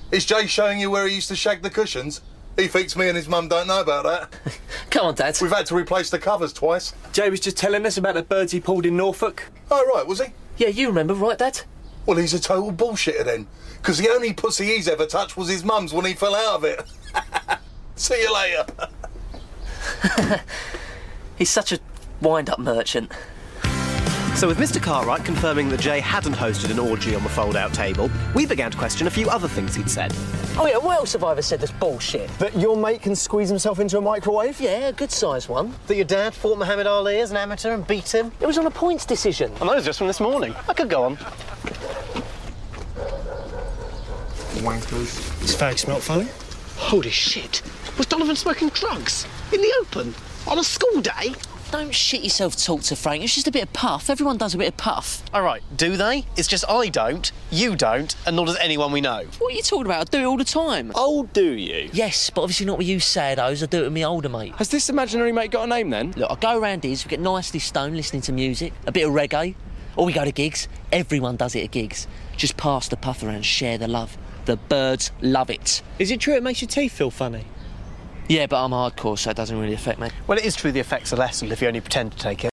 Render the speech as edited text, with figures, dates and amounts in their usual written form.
Is Jay showing you where he used to shag the cushions? He thinks me and his mum don't know about that. Come on, Dad. We've had to replace the covers twice. Jay was just telling us about the birds he pulled in Norfolk. Oh, right, was he? Yeah, you remember, right, Dad? Well, he's a total bullshitter then. Because the only pussy he's ever touched was his mum's when he fell out of it. See you later. He's such a wind-up merchant. So with Mr. Cartwright confirming that Jay hadn't hosted an orgy on the fold-out table, we began to question a few other things he'd said. Oh, yeah, what else have I ever said that's bullshit? That your mate can squeeze himself into a microwave? Yeah, a good-sized one. That your dad fought Muhammad Ali as an amateur and beat him? It was on a points decision. And those just from this morning. I could go on. Wankers. His fag smelt funny. Holy shit. Was Donovan smoking drugs? In the open? On a school day? Don't shit yourself talk to Frank. It's just a bit of puff. Everyone does a bit of puff. All right, do they? It's just I don't, you don't, and nor does anyone we know. What are you talking about? I do it all the time. Oh, do you? Yes, but obviously not with you saddos. I do it with my older mate. Has this imaginary mate got a name then? Look, I go around his, we get nicely stoned listening to music, a bit of reggae, or we go to gigs. Everyone does it at gigs. Just pass the puff around, share the love. The birds love it. Is it true it makes your teeth feel funny? Yeah, but I'm hardcore, so it doesn't really affect me. Well, it is true the effects are lessened if you only pretend to take it.